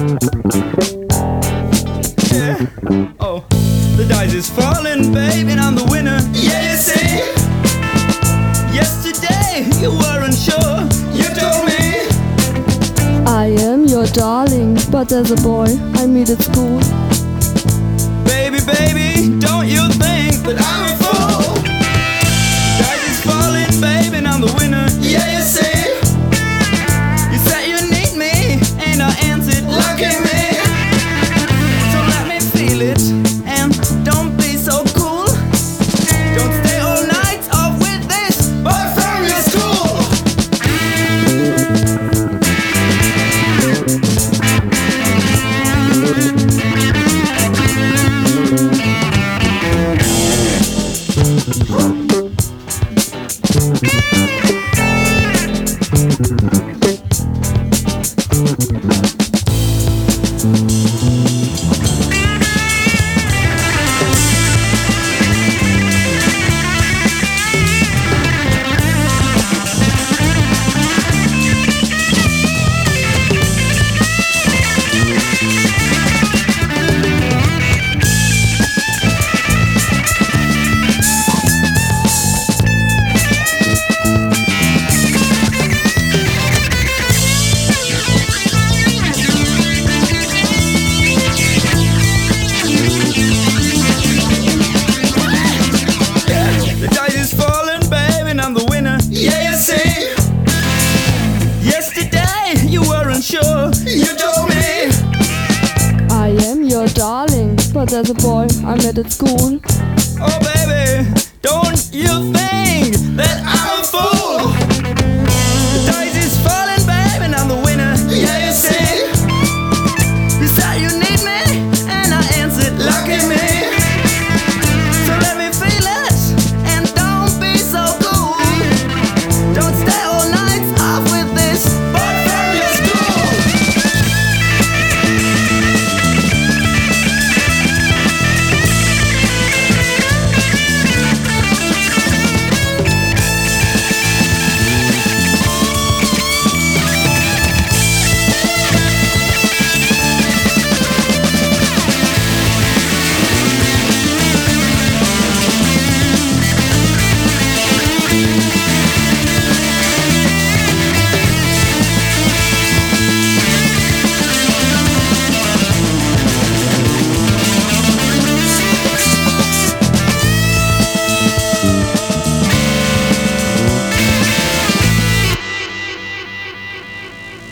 Yeah. Oh, the dice is falling, babe, and I'm the winner. Yeah, you see. Yesterday you weren't sure. You told me I am your darling, but there's a boy I meet at school. baby, baby, don't you think that I'm a fool? Dice is falling, babe, and I'm the winner. Yeah, you see. You said you need me, and I answered, lucky me. So let me feel it, and don't be so cool. Don't stay all night off with this boy from your school. The dice is falling, babe, and I'm the winner. Yeah, you see. Yesterday you weren't sure. You told me I am your darling, but there's a boy I met at school. oh baby, don't you think